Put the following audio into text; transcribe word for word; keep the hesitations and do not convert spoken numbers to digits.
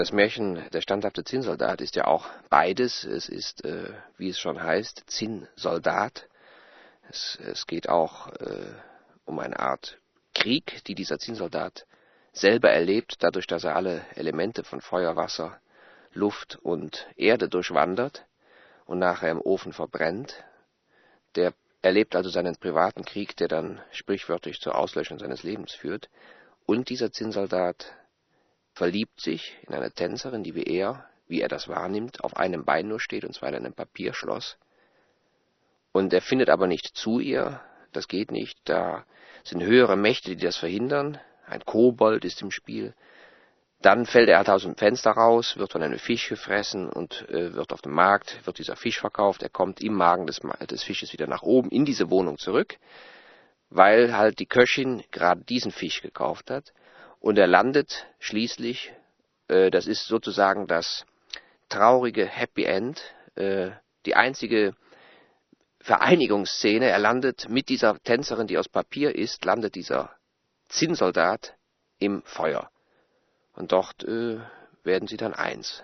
Das Märchen Der standhafte Zinnsoldat ist ja auch beides. Es ist, äh, wie es schon heißt, Zinnsoldat. Es, es geht auch äh, um eine Art Krieg, die dieser Zinnsoldat selber erlebt, dadurch, dass er alle Elemente von Feuer, Wasser, Luft und Erde durchwandert und nachher im Ofen verbrennt. Der erlebt also seinen privaten Krieg, der dann sprichwörtlich zur Auslöschung seines Lebens führt. Und dieser Zinnsoldat verliebt sich in eine Tänzerin, die wie er, wie er das wahrnimmt, auf einem Bein nur steht, und zwar in einem Papierschloss. Und er findet aber nicht zu ihr, das geht nicht, da sind höhere Mächte, die das verhindern. Ein Kobold ist im Spiel. Dann fällt er halt aus dem Fenster raus, wird von einem Fisch gefressen und äh, wird auf dem Markt, wird dieser Fisch verkauft. Er kommt im Magen des, des Fisches wieder nach oben in diese Wohnung zurück, weil halt die Köchin gerade diesen Fisch gekauft hat. Und er landet schließlich, äh, das ist sozusagen das traurige Happy End, äh, die einzige Vereinigungsszene. Er landet mit dieser Tänzerin, die aus Papier ist, landet dieser Zinnsoldat im Feuer. Und dort äh, werden sie dann eins.